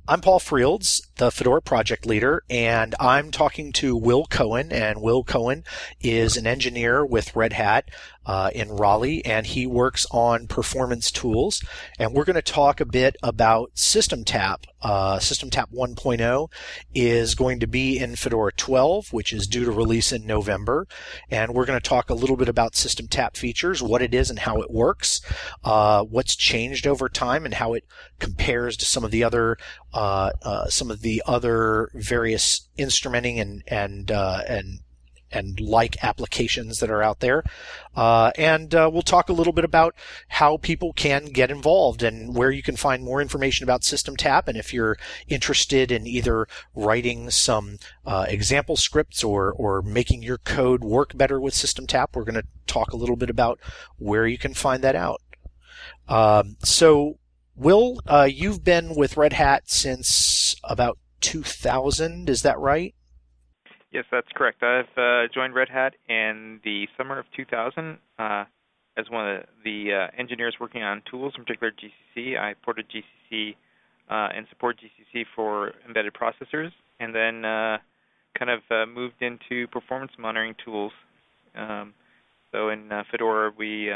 I'm Paul Frields, the Fedora project leader, and I'm talking to Will Cohen. And Will Cohen is an engineer with Red Hat in Raleigh, and he works on performance tools. And we're going to talk a bit about SystemTap. SystemTap 1.0 is going to be in Fedora 12, which is due to release in November. And we're going to talk a little bit about SystemTap features, what it is and how it works, what's changed over time, and how it compares to some of the other various instrumenting and like applications that are out there. And we'll talk a little bit about how people can get involved and where you can find more information about SystemTap. And if you're interested in either writing some example scripts or making your code work better with SystemTap, we're going to talk a little bit about where you can find that out. So Will, you've been with Red Hat since about 2000, is that right? Yes, that's correct. I've joined Red Hat in the summer of 2000 as one of the engineers working on tools, in particular GCC. I ported GCC and support GCC for embedded processors, and then moved into performance monitoring tools. So in Fedora,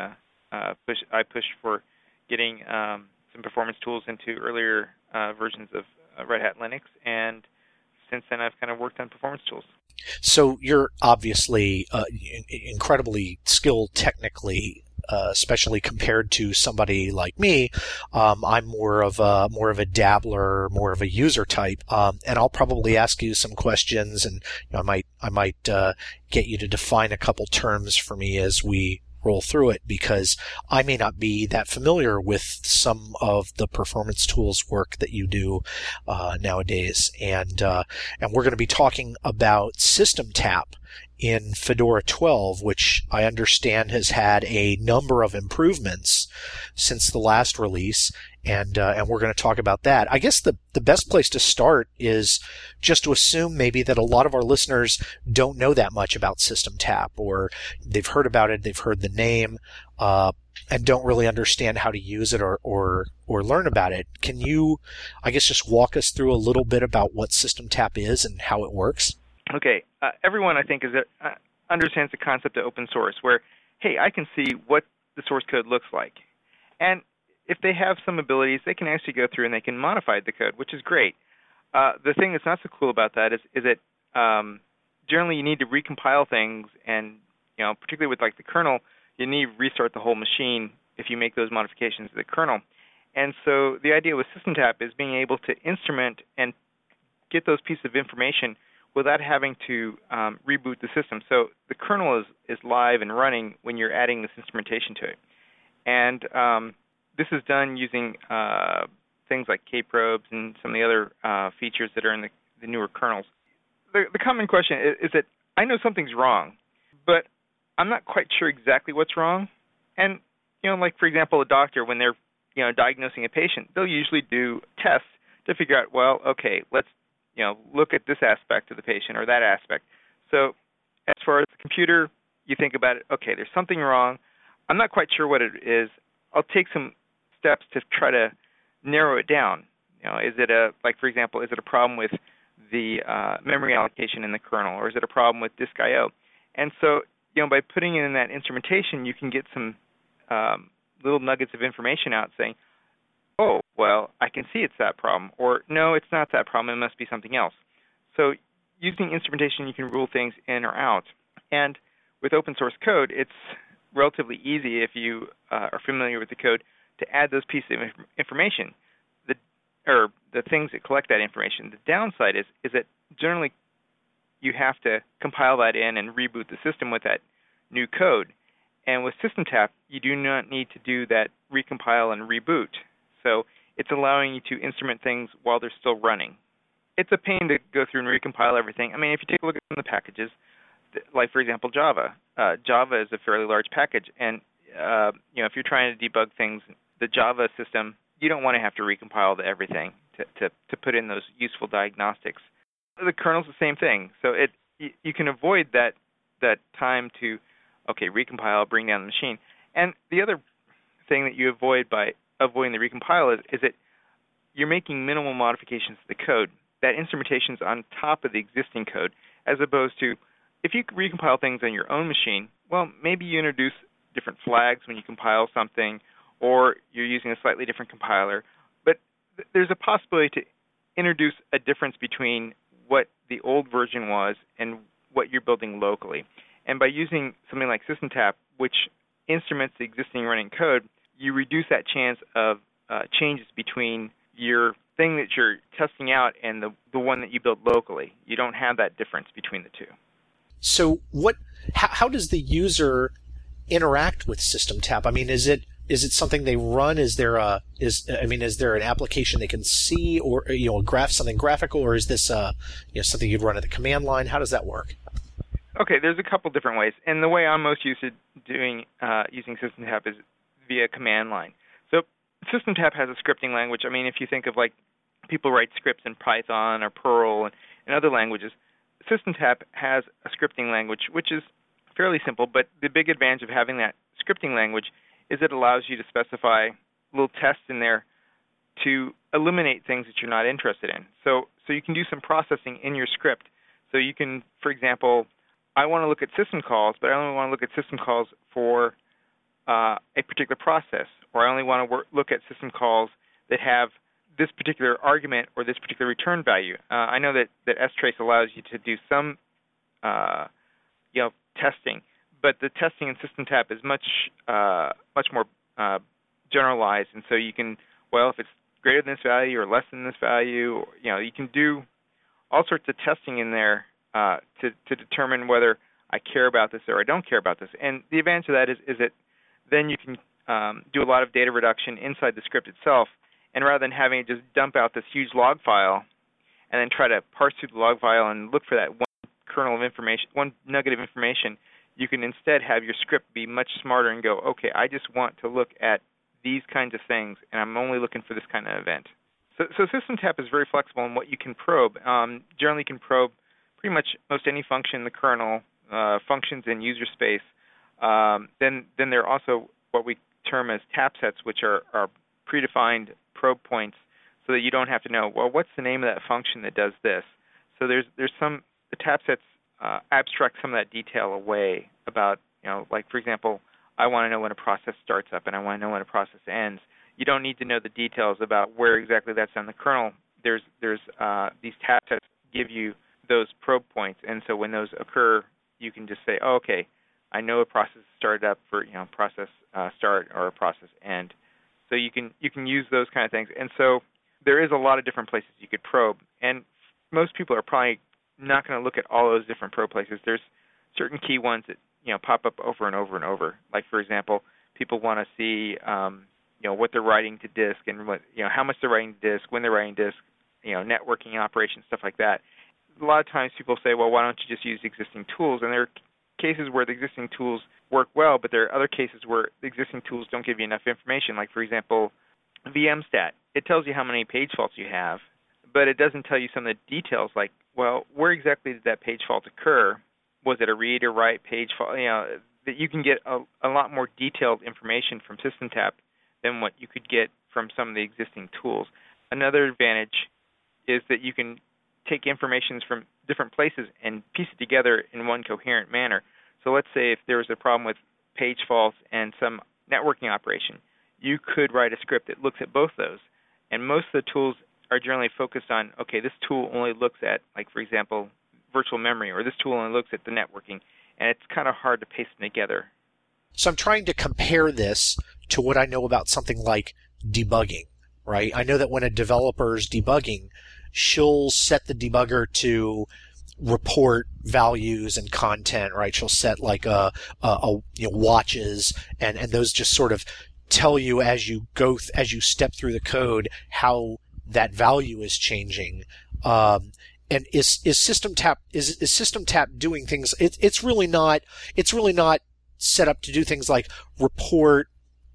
I pushed for getting some performance tools into earlier versions of Red Hat Linux, and since then I've kind of worked on performance tools. So you're obviously incredibly skilled technically, especially compared to somebody like me. I'm more of a dabbler, more of a user type, and I'll probably ask you some questions, and I might get you to define a couple terms for me as we roll through it, because I may not be that familiar with some of the performance tools work that you do nowadays. And we're going to be talking about SystemTap in Fedora 12, which I understand has had a number of improvements since the last release. And we're going to talk about that. I guess the best place to start is just to assume maybe that a lot of our listeners don't know that much about SystemTap, or they've heard about it, they've heard the name, and don't really understand how to use it or learn about it. Can you, I guess, just walk us through a little bit about what SystemTap is and how it works? Okay. Everyone, I think, understands the concept of open source, where, hey, I can see what the source code looks like. And if they have some abilities, they can actually go through and they can modify the code, which is great. The thing that's not so cool about that is that generally you need to recompile things, and particularly with like the kernel, you need to restart the whole machine if you make those modifications to the kernel. And so the idea with SystemTap is being able to instrument and get those pieces of information without having to reboot the system. So the kernel is live and running when you're adding this instrumentation to it. And this is done using things like kprobes and some of the other features that are in the newer kernels. The common question is that I know something's wrong, but I'm not quite sure exactly what's wrong. And, like, for example, a doctor, when they're, diagnosing a patient, they'll usually do tests to figure out, well, okay, let's, look at this aspect of the patient or that aspect. So as far as the computer, you think about it, okay, there's something wrong. I'm not quite sure what it is. I'll take some steps to try to narrow it down. Is it for example, is it a problem with the memory allocation in the kernel, or is it a problem with disk I/O? And so, by putting in that instrumentation, you can get some little nuggets of information out saying, oh, well, I can see it's that problem, or no, it's not that problem, it must be something else. So using instrumentation, you can rule things in or out. And with open source code, it's relatively easy if you are familiar with the code to add those pieces of information, the things that collect that information. The downside is that generally you have to compile that in and reboot the system with that new code. And with SystemTap, you do not need to do that recompile and reboot. So it's allowing you to instrument things while they're still running. It's a pain to go through and recompile everything. I mean, if you take a look at some of the packages, like, for example, Java. Java is a fairly large package, and if you're trying to debug things, the Java system, you don't want to have to recompile everything to put in those useful diagnostics. The kernel's the same thing, so you can avoid that time to recompile, bring down the machine. And the other thing that you avoid by avoiding the recompile is that you're making minimal modifications to the code. That instrumentation is on top of the existing code, as opposed to if you recompile things on your own machine, well, maybe you introduce different flags when you compile something, or you're using a slightly different compiler. But there's a possibility to introduce a difference between what the old version was and what you're building locally. And by using something like SystemTap, which instruments the existing running code, you reduce that chance of changes between your thing that you're testing out and the one that you build locally. You don't have that difference between the two. So how does the user interact with SystemTap? I mean, is it something they run? Is there an application they can see, or something graphical, or is this something you'd run at the command line? How does that work? Okay, there's a couple different ways, and the way I'm most used to doing using SystemTap is via command line. So SystemTap has a scripting language. I mean, if you think of like people write scripts in Python or Perl and other languages, SystemTap has a scripting language which is fairly simple, but the big advantage of having that scripting language is it allows you to specify little tests in there to eliminate things that you're not interested in. So you can do some processing in your script. So you can, for example, I want to look at system calls, but I only want to look at system calls for a particular process, or I only want to look at system calls that have this particular argument or this particular return value. I know that strace allows you to do some testing, but the testing in SystemTap is much more generalized, and so you can, if it's greater than this value or less than this value, you can do all sorts of testing in there to determine whether I care about this or I don't care about this. And the advantage of that is that then you can do a lot of data reduction inside the script itself, and rather than having to just dump out this huge log file and then try to parse through the log file and look for that one kernel of information, one nugget of information, you can instead have your script be much smarter and go, okay, I just want to look at these kinds of things, and I'm only looking for this kind of event. So SystemTap is very flexible in what you can probe. Generally, you can probe pretty much most any function in the kernel, functions in user space. Then there are also what we term as tap sets, which are predefined probe points, so that you don't have to know, what's the name of that function that does this? So the tap sets abstract some of that detail away about, like for example, I want to know when a process starts up and I want to know when a process ends. You don't need to know the details about where exactly that's on the kernel. There's these tap sets give you those probe points, and so when those occur, you can just say, okay, I know a process started up for process start or a process end. So you can use those kind of things, and so there is a lot of different places you could probe, and most people are probably not going to look at all those different probe places. There's certain key ones that pop up over and over and over. Like for example, people want to see what they're writing to disk and what how much they're writing to disk, when they're writing disk, networking operations, stuff like that. A lot of times people say, well, why don't you just use existing tools? And there are cases where the existing tools work well, but there are other cases where the existing tools don't give you enough information. Like for example, VMstat. It tells you how many page faults you have, but it doesn't tell you some of the details like, where exactly did that page fault occur? Was it a read or write page fault? That you can get a lot more detailed information from SystemTap than what you could get from some of the existing tools. Another advantage is that you can take information from different places and piece it together in one coherent manner. So let's say if there was a problem with page faults and some networking operation, you could write a script that looks at both those. And most of the tools are generally focused on, okay, this tool only looks at, like for example, virtual memory, or this tool only looks at the networking, and it's kind of hard to paste them together. So I'm trying to compare this to what I know about something like debugging, right? I know that when a developer's debugging, she'll set the debugger to report values and content, right? She'll set like watches, and those just sort of tell you as you step through the code how that value is changing. And is SystemTap doing things? It's really not set up to do things like report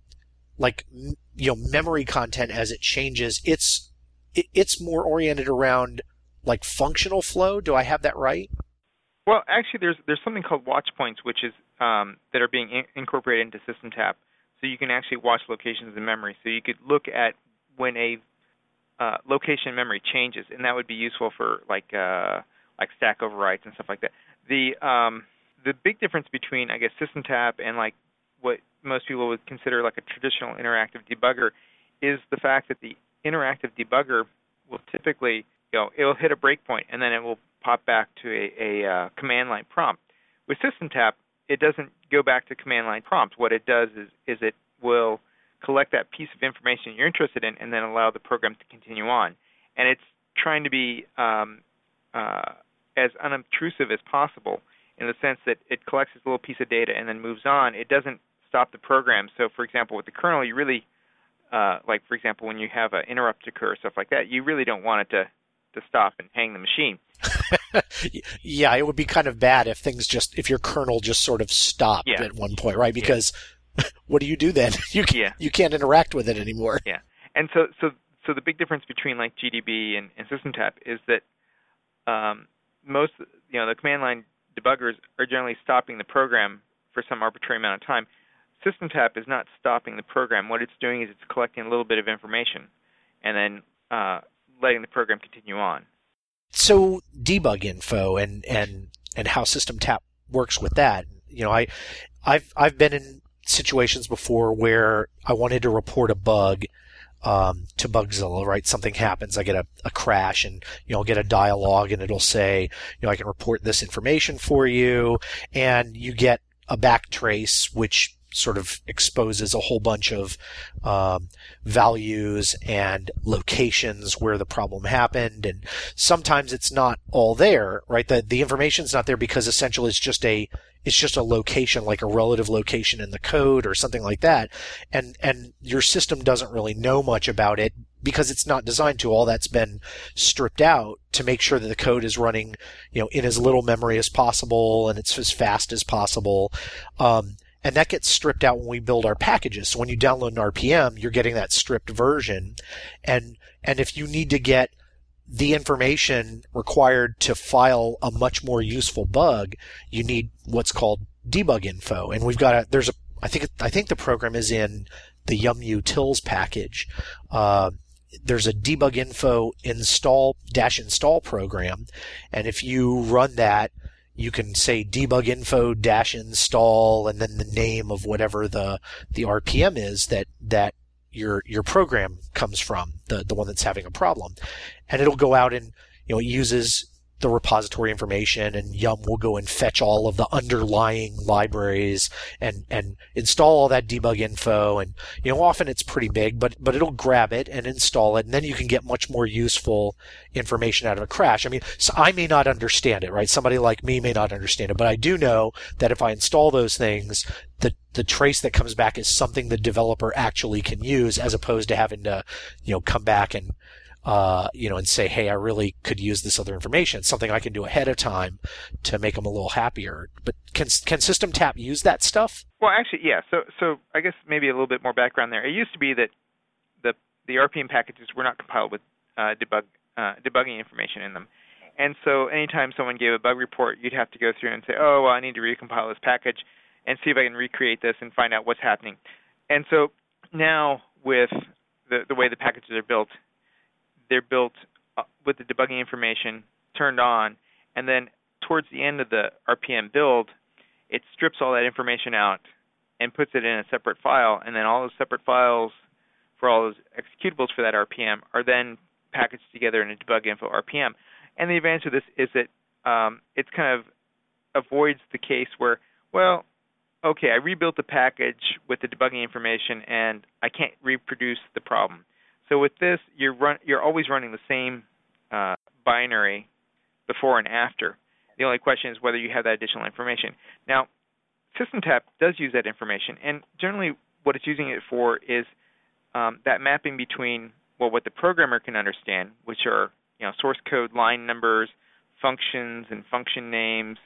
memory content as it changes. It's more oriented around like functional flow. Do I have that right? Well, actually, there's something called watch points, which is that are being incorporated into SystemTap. So you can actually watch locations in memory. So you could look at when a location memory changes, and that would be useful for like stack overwrites and stuff like that. The big difference between, I guess, SystemTap and like what most people would consider like a traditional interactive debugger is the fact that the interactive debugger will typically, it'll hit a breakpoint and then it will pop back to a command line prompt. With SystemTap, it doesn't go back to command line prompt. What it does is it will collect that piece of information you're interested in and then allow the program to continue on. And it's trying to be as unobtrusive as possible in the sense that it collects this little piece of data and then moves on. It doesn't stop the program. So, for example, with the kernel, you really, like, for example, when you have an interrupt occur, stuff like that, you really don't want it to stop and hang the machine. Yeah, it would be kind of bad if your kernel just sort of stopped at one point, right? Because what do you do then? You can't interact with it anymore. Yeah, and so the big difference between like GDB and SystemTap is that most, the command line debuggers are generally stopping the program for some arbitrary amount of time. SystemTap is not stopping the program. What it's doing is it's collecting a little bit of information and then letting the program continue on. So debug info and how SystemTap works with that. I've been in situations before where I wanted to report a bug to Bugzilla, right? Something happens, I get a crash, and I'll get a dialogue, and it'll say, I can report this information for you, and you get a backtrace which sort of exposes a whole bunch of values and locations where the problem happened, and sometimes it's not all there, right? The information's not there because essentially it's just a location, like a relative location in the code or something like that, and your system doesn't really know much about it because it's not designed to. All that's been stripped out to make sure that the code is running, in as little memory as possible and it's as fast as possible. And that gets stripped out when we build our packages. So when you download an RPM, you're getting that stripped version. And if you need to get the information required to file a much more useful bug, you need what's called debug info. And we've got I think the program is in the YumUtils package. There's a debug info install program. And if you run that, you can say debug info -install and then the name of whatever the RPM is that your program comes from, the one that's having a problem. And it'll go out and, it uses the repository information, and Yum will go and fetch all of the underlying libraries and install all that debug info. And, often it's pretty big, but it'll grab it and install it. And then you can get much more useful information out of a crash. I mean, so I may not understand it, right? Somebody like me may not understand it, but I do know that if I install those things, the trace that comes back is something the developer actually can use, as opposed to having to, come back and, and say, hey, I really could use this other information. It's something I can do ahead of time to make them a little happier. But can SystemTap use that stuff? Well, actually, yeah. So I guess maybe a little bit more background there. It used to be that the RPM packages were not compiled with debugging information in them. And so anytime someone gave a bug report, you'd have to go through and say, oh, well, I need to recompile this package and see if I can recreate this and find out what's happening. And so now with the way the packages are built, they're built with the debugging information turned on, and then towards the end of the RPM build, it strips all that information out and puts it in a separate file, and then all those separate files for all those executables for that RPM are then packaged together in a debug info RPM. And the advantage of this is that it's kind of avoids the case where, well, okay, I rebuilt the package with the debugging information, and I can't reproduce the problem. So with this, you're always running the same binary before and after. The only question is whether you have that additional information. Now, SystemTap does use that information, and generally what it's using it for is that mapping between what the programmer can understand, which are source code line numbers, functions and function names,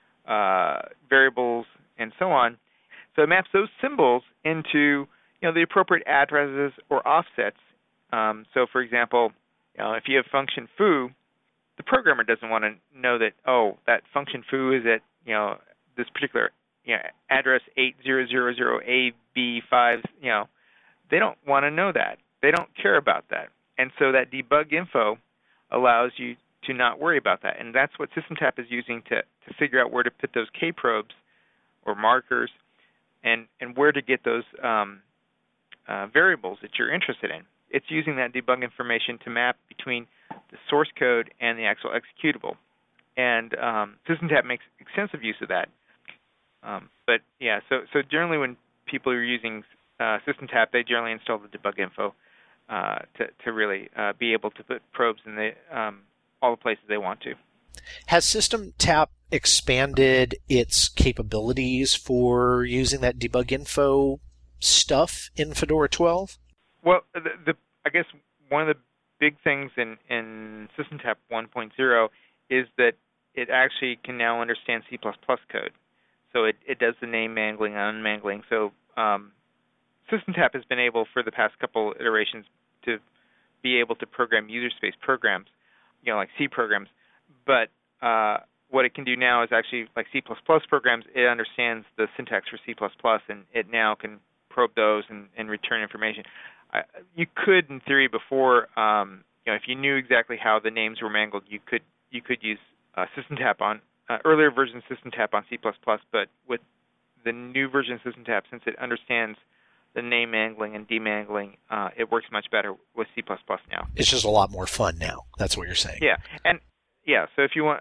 variables, and so on. So it maps those symbols into the appropriate addresses or offsets. So, for example, if you have function foo, the programmer doesn't want to know that, that function foo is at this particular address 8000AB5. They don't want to know that. They don't care about that. And so that debug info allows you to not worry about that. And that's what SystemTap is using to figure out where to put those K-probes or markers and where to get those variables that you're interested in. It's using that debug information to map between the source code and the actual executable. And SystemTap makes extensive use of that. But yeah, so generally when people are using SystemTap, they generally install the debug info to really be able to put probes in all the places they want to. Has SystemTap expanded its capabilities for using that debug info stuff in Fedora 12? Well, I guess one of the big things in SystemTap 1.0 is that it actually can now understand C++ code. So it does the name mangling and unmangling. So SystemTap has been able, for the past couple iterations, to be able to program user space programs, like C programs. But what it can do now is actually, like C++ programs, it understands the syntax for C++, and it now can probe those and return information. You could, in theory, before, if you knew exactly how the names were mangled, you could use SystemTap on earlier version of SystemTap on C++. But with the new version of SystemTap, since it understands the name mangling and demangling, it works much better with C++ now. It's just a lot more fun now. That's what you're saying. Yeah, and so if you want,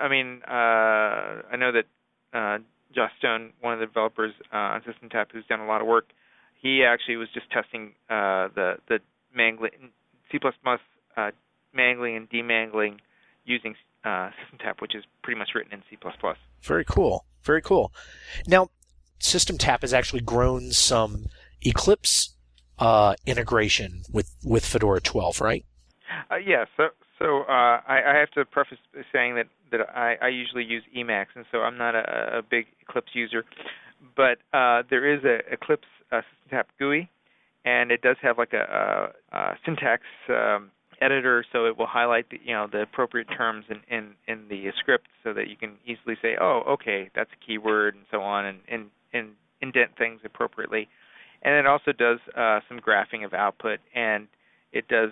I know that Josh Stone, one of the developers on SystemTap, who's done a lot of work, he actually was just testing the mangling, C++ mangling and demangling using SystemTap, which is pretty much written in C++. Very cool. Very cool. Now, SystemTap has actually grown some Eclipse integration with Fedora 12, right? Yeah. So I have to preface by saying that I usually use Emacs, and so I'm not a big Eclipse user. But there is a Eclipse SystemTap GUI, and it does have like a syntax editor, so it will highlight the appropriate terms in the script, so that you can easily say, oh, okay, that's a keyword, and so on, and indent things appropriately. And it also does some graphing of output, and it does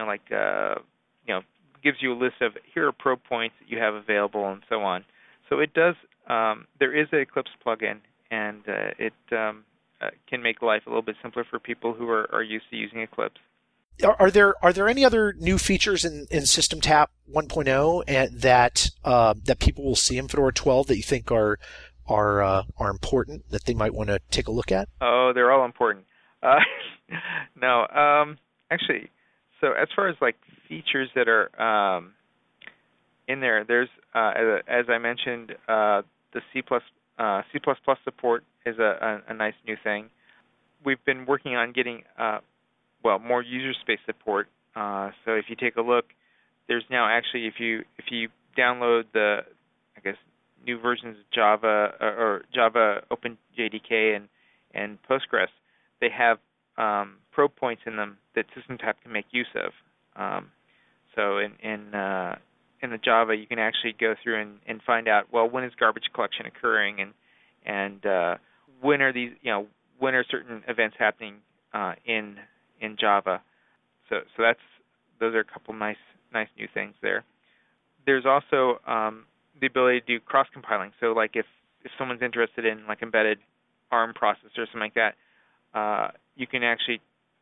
gives you a list of here are probe points that you have available, and so on. So it does. There is an Eclipse plugin, and it can make life a little bit simpler for people who are used to using Eclipse. Are there any other new features in SystemTap 1.0 that people will see in Fedora 12 that you think are important, that they might want to take a look at? Oh, they're all important. No, actually, so as far as like features that are in there's as I mentioned, the C++ support is a nice new thing. We've been working on getting more user space support. So if you take a look, there's now actually, if you download the, new versions of Java or Java OpenJDK and Postgres, they have probe points in them that SystemTap can make use of. So in the Java, you can actually go through and find out, well, when is garbage collection occurring, and when are these, when are certain events happening in Java. So those are a couple nice new things there. There's also the ability to do cross-compiling. So like if someone's interested in like embedded ARM processor or something like that, you can actually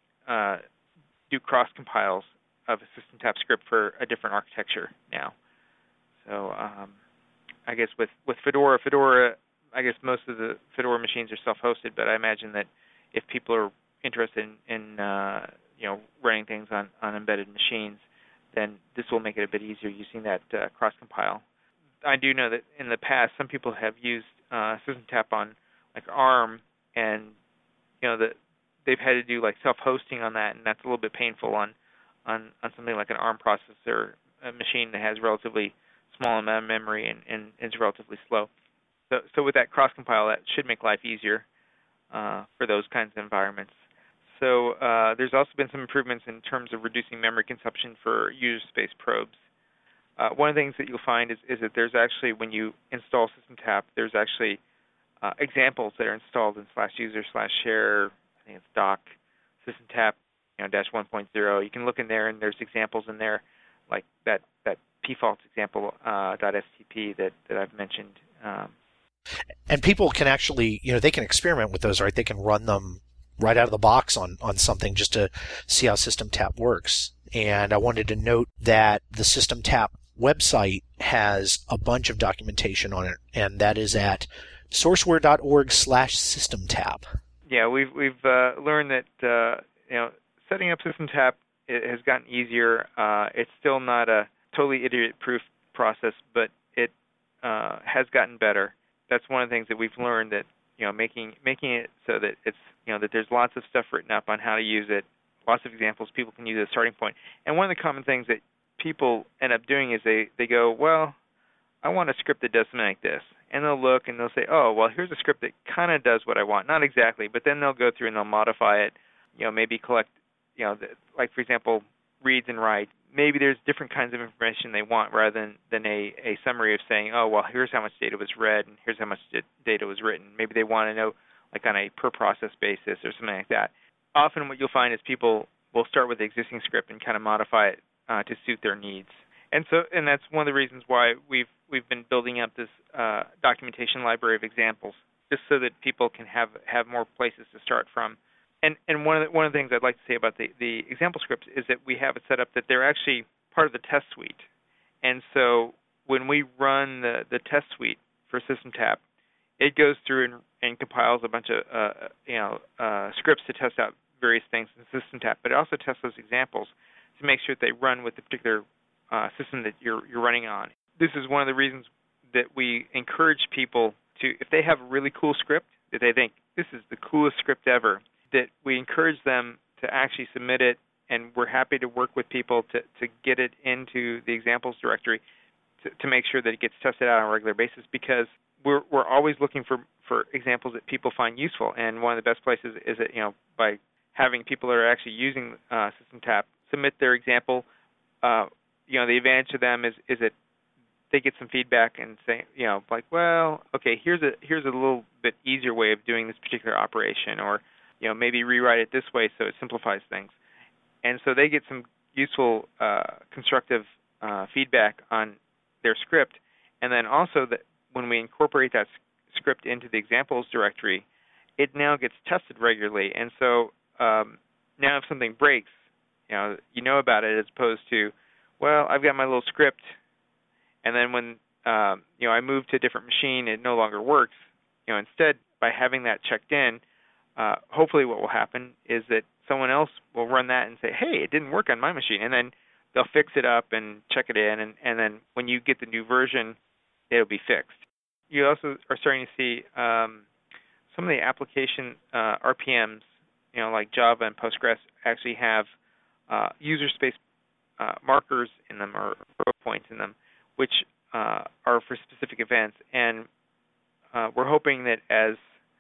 do cross-compiles of a SystemTap script for a different architecture now. So I guess with Fedora, I guess most of the Fedora machines are self-hosted, but I imagine that if people are interested in running things on embedded machines, then this will make it a bit easier using that cross-compile. I do know that in the past, some people have used SystemTap on like ARM, and that they've had to do like self-hosting on that, and that's a little bit painful on something like an ARM processor, a machine that has relatively small amount of memory and is relatively slow. So with that cross-compile, that should make life easier for those kinds of environments. So there's also been some improvements in terms of reducing memory consumption for user space probes. One of the things that you'll find is that there's actually, when you install SystemTap, there's actually examples that are installed in /user/share, I think it's doc, SystemTap dash 1.0. You can look in there, and there's examples in there, like that pfaults example .stp that I've mentioned. And people can actually, they can experiment with those, right? They can run them right out of the box on something just to see how SystemTap works. And I wanted to note that the SystemTap website has a bunch of documentation on it, and that is at sourceware.org/SystemTap. Yeah, we've learned that setting up SystemTap has gotten easier. It's still not a totally idiot-proof process, but it has gotten better. That's one of the things that we've learned, that making it so that it's that there's lots of stuff written up on how to use it, lots of examples people can use as a starting point. And one of the common things that people end up doing is they go, well, I want a script that does something like this. And they'll look and they'll say, oh, well, here's a script that kind of does what I want. Not exactly, but then they'll go through and they'll modify it, maybe collect, like, for example, reads and writes. Maybe there's different kinds of information they want rather than a summary of saying, oh, well, here's how much data was read and here's how much data was written. Maybe they want to know, like, on a per-process basis or something like that. Often what you'll find is people will start with the existing script and kind of modify it to suit their needs. And that's one of the reasons why we've been building up this documentation library of examples, just so that people can have more places to start from. And one of the things I'd like to say about the example scripts is that we have it set up that they're actually part of the test suite. And so when we run the test suite for SystemTap, it goes through and compiles a bunch of scripts to test out various things in SystemTap, but it also tests those examples to make sure that they run with the particular system that you're running on. This is one of the reasons that we encourage people to, if they have a really cool script that they think this is the coolest script ever, that we encourage them to actually submit it, and we're happy to work with people to get it into the examples directory to make sure that it gets tested out on a regular basis, because we're always looking for examples that people find useful. And one of the best places is that, by having people that are actually using SystemTap submit their example, the advantage to them is that they get some feedback and say, like, well, okay, here's a little bit easier way of doing this particular operation, or maybe rewrite it this way so it simplifies things. And so they get some useful constructive feedback on their script. And then also that when we incorporate that script into the examples directory, it now gets tested regularly. And so now if something breaks, you know about it, as opposed to, well, I've got my little script, and then when I move to a different machine, it no longer works. Instead, by having that checked in, hopefully what will happen is that someone else will run that and say, hey, it didn't work on my machine, and then they'll fix it up and check it in, and then when you get the new version, it'll be fixed. You also are starting to see some of the application RPMs, like Java and Postgres, actually have user space markers in them, or points in them, which are for specific events. And we're hoping that as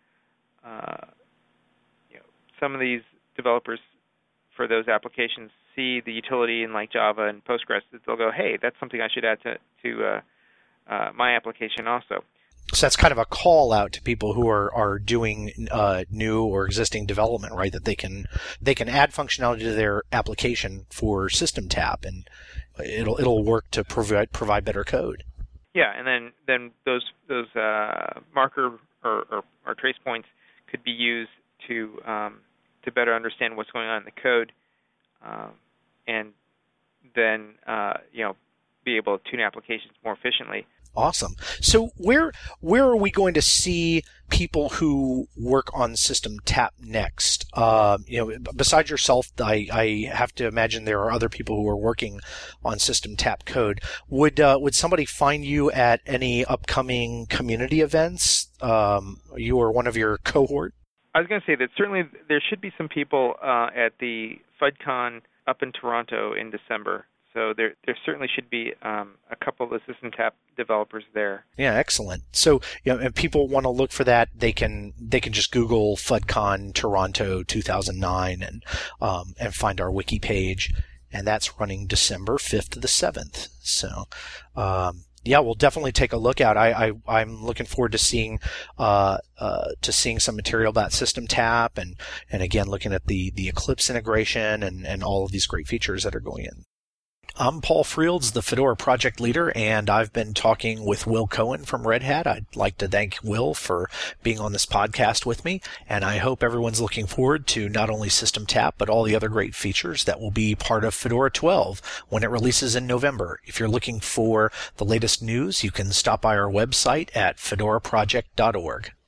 some of these developers for those applications see the utility in like Java and Postgres, that they'll go, hey, that's something I should add to my application also. So that's kind of a call out to people who are doing new or existing development, right? That they can add functionality to their application for SystemTap, and it'll work to provide better code. Yeah, and then those marker or trace points could be used to better understand what's going on in the code, and then be able to tune applications more efficiently. Awesome. So where are we going to see people who work on SystemTap next? Besides yourself, I have to imagine there are other people who are working on SystemTap code. Would somebody find you at any upcoming community events? You or one of your cohort? I was going to say that certainly there should be some people at the FUDCon up in Toronto in December. So there certainly should be a couple of the SystemTap developers there. Yeah, excellent. So if people want to look for that, they can just Google FUDCon Toronto 2009 and find our wiki page, and that's running December 5th to the 7th. So Yeah, we'll definitely take a look at. I'm looking forward to seeing some material about System Tap and again looking at the Eclipse integration and all of these great features that are going in. I'm Paul Frields, the Fedora project leader, and I've been talking with Will Cohen from Red Hat. I'd like to thank Will for being on this podcast with me, and I hope everyone's looking forward to not only System Tap, but all the other great features that will be part of Fedora 12 when it releases in November. If you're looking for the latest news, you can stop by our website at fedoraproject.org.